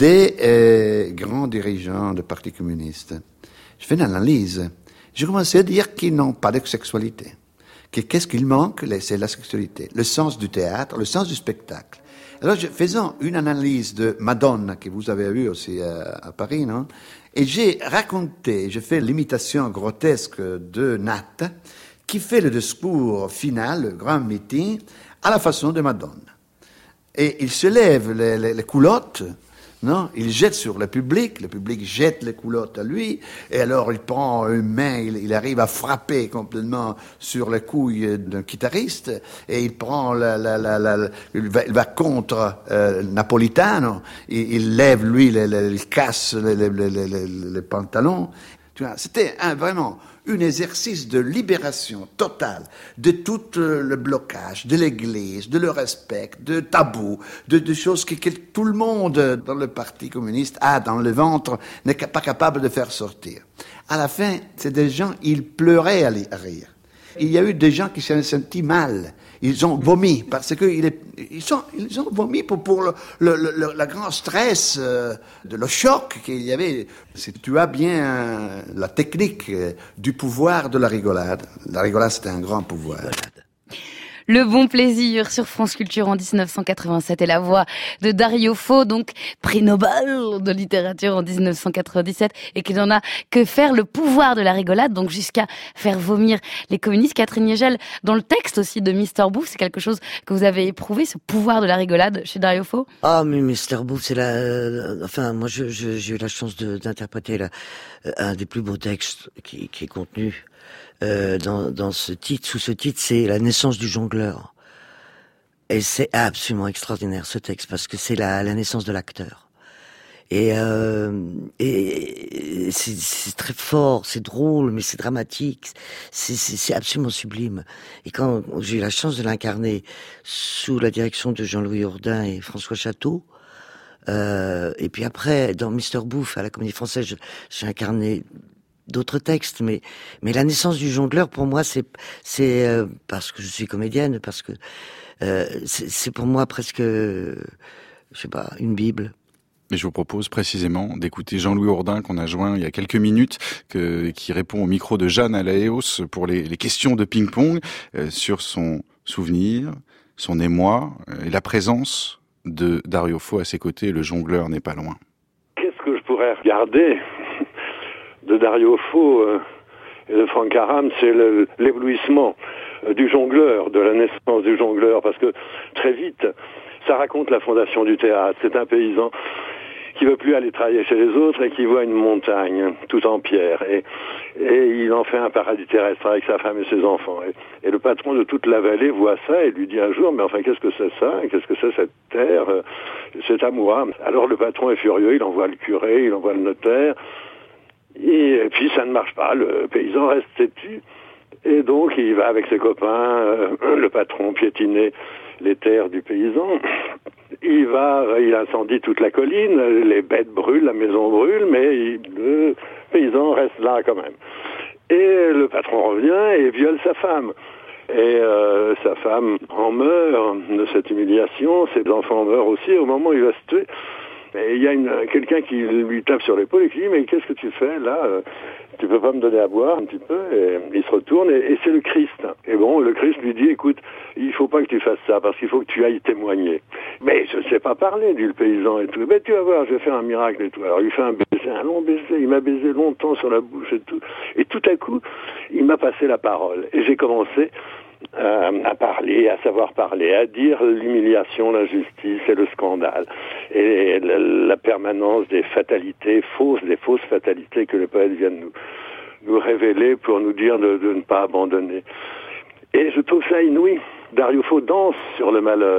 des grands dirigeants du Parti communiste. Je fais une analyse. J'ai commencé à dire qu'ils n'ont pas de sexualité. Qu'est-ce qu'il manque? C'est la sexualité, le sens du théâtre, le sens du spectacle. Alors, faisant une analyse de Madonna, que vous avez vu aussi à Paris, non? Et j'ai fait l'imitation grotesque de Nat, qui fait le discours final, le grand meeting, à la façon de Madonna. Et il se lève les culottes, non? Il jette sur le public jette les culottes à lui, et alors il prend une main, il arrive à frapper complètement sur les couilles d'un guitariste, et il prend il va contre Napolitano, il lève lui, il casse les pantalons. Tu vois, c'était vraiment un exercice de libération totale de tout le blocage de l'Église, de le respect, de tabous, de choses que tout le monde dans le Parti communiste a dans le ventre, n'est pas capable de faire sortir. À la fin, c'est des gens, ils pleuraient à rire. Il y a eu des gens qui se sont sentis mal. Ils ont vomi parce que ils ont vomi pour le grand stress, le choc qu'il y avait. Si tu as bien la technique du pouvoir de la rigolade c'est un grand pouvoir. Le bon plaisir sur France Culture en 1987 et la voix de Dario Fo, donc prix Nobel de littérature en 1997 et qui n'en a que faire le pouvoir de la rigolade, donc jusqu'à faire vomir les communistes. Catherine Niégel, dans le texte aussi de Mr. Bouffe, c'est quelque chose que vous avez éprouvé, ce pouvoir de la rigolade chez Dario Fo? Ah, mais Mr. Bouffe, c'est enfin, moi, j'ai eu la chance d'interpréter un des plus beaux textes qui est contenu dans ce titre, sous ce titre, c'est La naissance du jongleur. Et c'est absolument extraordinaire ce texte parce que c'est la naissance de l'acteur. Et c'est très fort, c'est drôle, mais c'est dramatique, c'est absolument sublime. Et quand j'ai eu la chance de l'incarner sous la direction de Jean-Louis Jourdain et François Chateau, et puis après dans Mr. Bouffe à la Comédie Française, j'ai incarné d'autres textes, mais la naissance du jongleur, pour moi, c'est parce que je suis comédienne, parce que c'est pour moi presque, je sais pas, une Bible. Mais je vous propose précisément d'écouter Jean-Louis Jourdain qu'on a joint il y a quelques minutes, qui répond au micro de Jeanne Alaeus pour les questions de ping-pong sur son souvenir, son émoi et la présence de Dario Fo à ses côtés. Le jongleur n'est pas loin. Qu'est-ce que je pourrais regarder de Dario Fo et de Franck Aram, c'est l'éblouissement du jongleur, de la naissance du jongleur, parce que très vite, ça raconte la fondation du théâtre. C'est un paysan qui veut plus aller travailler chez les autres et qui voit une montagne tout en pierre et il en fait un paradis terrestre avec sa femme et ses enfants. Et le patron de toute la vallée voit ça et lui dit un jour, mais enfin qu'est-ce que c'est ça? Qu'est-ce que c'est cette terre? C'est à moi. Alors le patron est furieux, il envoie le curé, il envoie le notaire. Et puis ça ne marche pas, le paysan reste têtu. Et donc il va avec ses copains, le patron piétiner les terres du paysan. Il incendie toute la colline, les bêtes brûlent, la maison brûle, mais le paysan reste là quand même. Et le patron revient et viole sa femme. Et sa femme en meurt de cette humiliation, ses enfants meurent aussi au moment où il va se tuer. Et il y a quelqu'un qui lui tape sur l'épaule et qui dit « Mais qu'est-ce que tu fais là? Tu peux pas me donner à boire un petit peu ?» Et il se retourne et c'est le Christ. Et bon, le Christ lui dit « Écoute, il faut pas que tu fasses ça parce qu'il faut que tu ailles témoigner. » Mais je ne sais pas parler, dit le paysan et tout. « Mais tu vas voir, je vais faire un miracle et tout. » Alors il fait un long baiser, il m'a baisé longtemps sur la bouche et tout. Et tout à coup, il m'a passé la parole. Et j'ai commencé à parler, à savoir parler, à dire l'humiliation, l'injustice et le scandale et la permanence des fatalités fausses, des fausses fatalités que les poètes viennent nous révéler pour nous dire de ne pas abandonner. Et je trouve ça inouï. Dario Fo danse sur le malheur.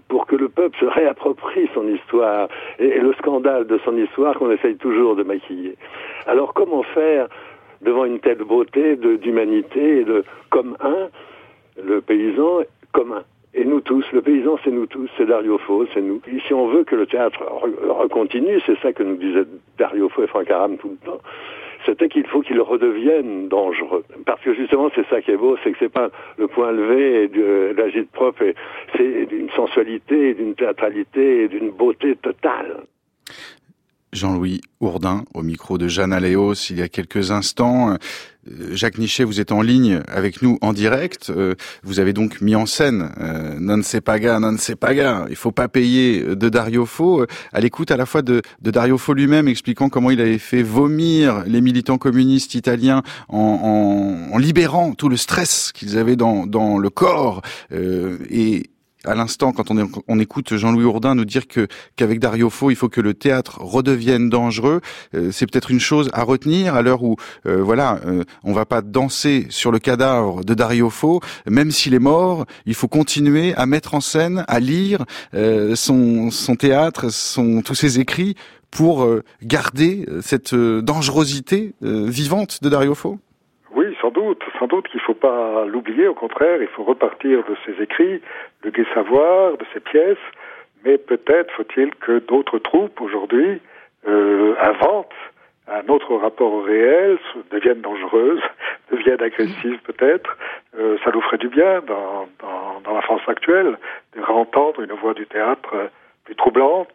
pour que le peuple se réapproprie son histoire et le scandale de son histoire qu'on essaye toujours de maquiller. Alors comment faire devant une telle beauté d'humanité et de comme un, le paysan commun. Et nous tous, le paysan c'est nous tous, c'est Dario Fo, c'est nous. Et si on veut que le théâtre recontinue, c'est ça que nous disaient Dario Fo et Franck Aram tout le temps, c'était qu'il faut qu'il redevienne dangereux. Parce que justement, c'est ça qui est beau, c'est que c'est pas le point levé et de l'agite-propre, c'est d'une sensualité, d'une théâtralité et d'une beauté totale. Jean-Louis Hourdin, au micro de Jeanne Aléos, il y a quelques instants. Jacques Nichet, vous êtes en ligne avec nous en direct. Vous avez donc mis en scène Non se paga, non se paga. Il faut pas payer de Dario Fo, à l'écoute à la fois de Dario Fo lui-même, expliquant comment il avait fait vomir les militants communistes italiens en libérant tout le stress qu'ils avaient dans le corps. Et à l'instant, quand on écoute Jean-Louis Hourdin nous dire qu'avec Dario Fo, il faut que le théâtre redevienne dangereux, c'est peut-être une chose à retenir à l'heure où, on va pas danser sur le cadavre de Dario Fo, même s'il est mort, il faut continuer à mettre en scène, à lire son théâtre, tous ses écrits pour garder cette dangerosité vivante de Dario Fo. Oui, sans doute qu'il ne faut pas l'oublier, au contraire, il faut repartir de ses écrits, le gai savoir, de ses pièces, mais peut-être faut-il que d'autres troupes aujourd'hui inventent un autre rapport au réel, deviennent dangereuses, deviennent agressives peut-être. Ça nous ferait du bien dans la France actuelle de réentendre une voix du théâtre plus troublante,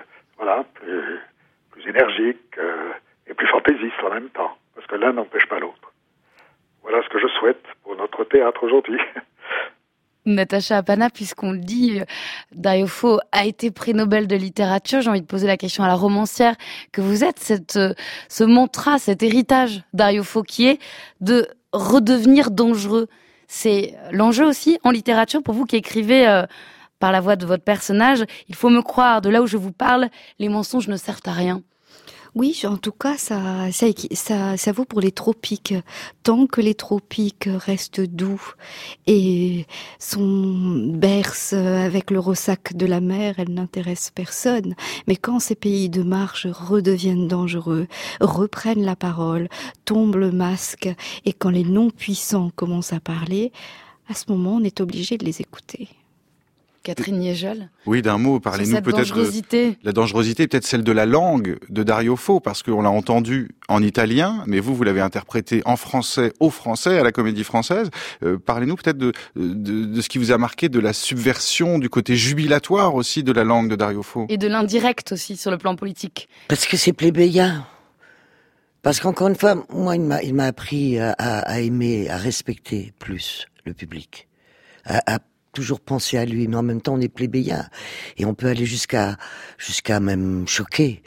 plus énergique et plus fantaisiste en même temps, parce que l'un n'empêche pas l'autre. Voilà ce que je souhaite pour notre théâtre aujourd'hui. Natacha Apana, puisqu'on le dit, Dario Fo a été prix Nobel de littérature. J'ai envie de poser la question à la romancière que vous êtes, ce mantra, cet héritage Dario Fo qui est de redevenir dangereux. C'est l'enjeu aussi en littérature pour vous qui écrivez par la voix de votre personnage. Il faut me croire, de là où je vous parle, les mensonges ne servent à rien. Oui, en tout cas, ça vaut pour les tropiques. Tant que les tropiques restent doux et sont bercent avec le ressac de la mer, elles n'intéressent personne. Mais quand ces pays de marche redeviennent dangereux, reprennent la parole, tombent le masque, et quand les non-puissants commencent à parler, à ce moment, on est obligé de les écouter. Catherine Niégel. Oui, d'un mot, parlez-nous peut-être de la dangerosité, peut-être celle de la langue de Dario Fo, parce qu'on l'a entendu en italien, mais vous l'avez interprété en français, au français, à la Comédie Française. Parlez-nous peut-être de ce qui vous a marqué, de la subversion, du côté jubilatoire aussi de la langue de Dario Fo. Et de l'indirect aussi, sur le plan politique. Parce que c'est plébéien. Parce qu'encore une fois, moi, il m'a appris à aimer, à respecter plus le public. À toujours penser à lui, mais en même temps on est plébéien et on peut aller jusqu'à même choquer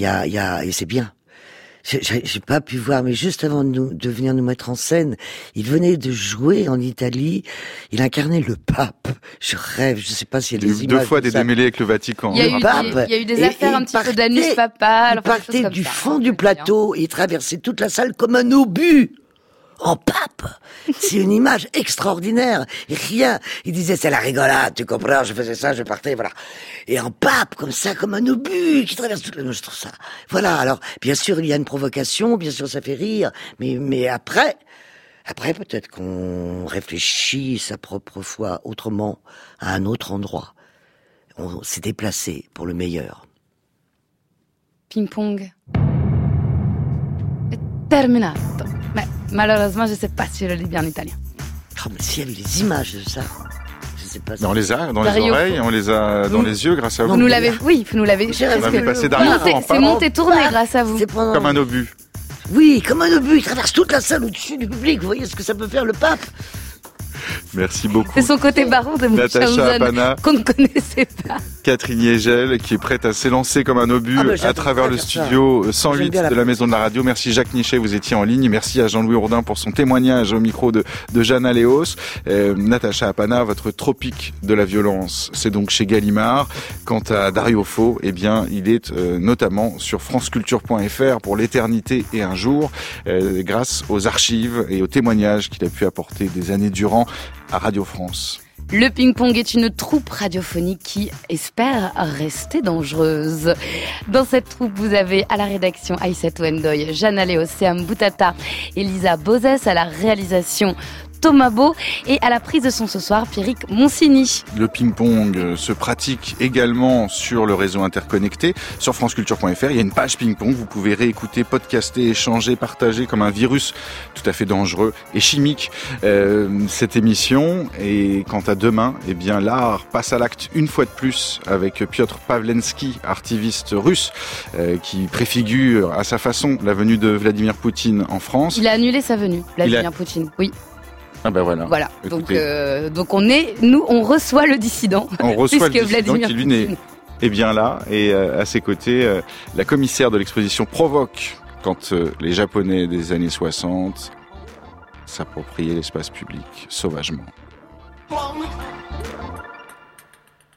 et c'est bien. J'ai pas pu voir, mais juste avant de venir nous mettre en scène, il venait de jouer en Italie, il incarnait le pape. Je rêve, je sais pas s'il y a des images. 2 fois des démêlés avec le Vatican. Il y a eu des affaires un petit peu d'anus papal. Il partait du fond du plateau et il traversait toute la salle comme un obus. En pape. C'est une image extraordinaire. Et rien. Il disait, c'est la rigolade, tu comprends, je faisais ça, je partais, voilà. Et en pape, comme ça, comme un obus, qui traverse toute la... Je trouve ça. Voilà. Alors, bien sûr, il y a une provocation, bien sûr, ça fait rire. Mais après, peut-être qu'on réfléchit sa propre foi autrement, à un autre endroit. On s'est déplacé pour le meilleur. Ping-pong. Terminato. Mais malheureusement, je ne sais pas si je le dis bien en italien. Oh, mais s'il y avait des images de ça, je sais pas. On les a dans les oreilles, on les a dans les yeux grâce à vous. Vous nous l'avez, oui, vous nous l'avez. On avait passé Dario Fo en c'est monté tourné grâce à vous. Comme un obus. Oui, comme un obus. Il traverse toute la salle au-dessus du public. Vous voyez ce que ça peut faire le pape. Merci beaucoup. C'est son côté baron de Natacha Apana, qu'on ne connaissait pas. Catherine Niégel, qui est prête à s'élancer comme un obus à travers le studio 108 de la Maison de la Radio. Merci Jacques Nichet, vous étiez en ligne. Merci à Jean-Louis Hourdin pour son témoignage au micro de Jeanne Aléos. Natacha Apana, votre Tropique de la violence, c'est donc chez Gallimard. Quant à Dario Fo, eh bien, il est notamment sur franceculture.fr pour l'éternité et un jour, grâce aux archives et aux témoignages qu'il a pu apporter des années durant à Radio France. Le ping-pong est une troupe radiophonique qui espère rester dangereuse. Dans cette troupe, vous avez à la rédaction Aïssatou Ndoye, Jeanne Alé, Océane Boutata, Elisa Bozès, à la réalisation Thomas Beau et à la prise de son ce soir, Pierrick Monsigny. Le ping-pong se pratique également sur le réseau interconnecté. Sur franceculture.fr, il y a une page ping-pong. Vous pouvez réécouter, podcaster, échanger, partager comme un virus tout à fait dangereux et chimique cette émission. Et quant à demain, eh bien l'art passe à l'acte une fois de plus avec Piotr Pavlensky, artiviste russe, qui préfigure à sa façon la venue de Vladimir Poutine en France. Il a annulé sa venue, Vladimir Poutine, oui. Ah ben voilà. Voilà. Donc on reçoit le dissident. On reçoit le dissident Vladimir qui lui est bien là et à ses côtés la commissaire de l'exposition Provoque quand les Japonais des années 60 s'appropriaient l'espace public sauvagement.